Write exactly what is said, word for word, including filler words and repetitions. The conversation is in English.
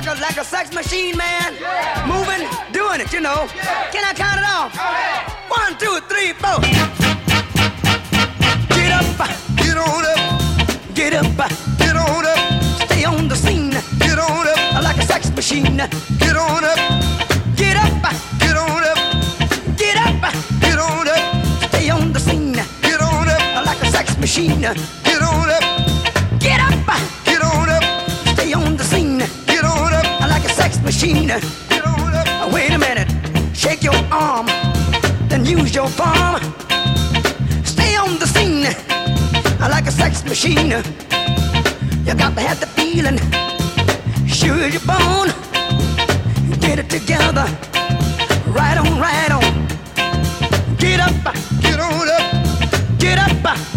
like a like a sex machine, man. Yeah. Moving, doing it, you know. Yeah. Can I count it off? One, two, three, four. Get up, get on up, get up, get on up. Stay on the scene, get on up, like a sex machine. Get on up, get up, get on up, get up, get on up. Stay on the scene, get on up, like a sex machine. Get on up, get up, get on up. Stay on the scene, get on up, like a sex machine. Get on up. Wait a minute, shake your arm, then use your palm. Stay on the scene, like a sex machine. You got to have the feeling, sure as you're born. Get it together, right on, right on. Get up, get on up, get up.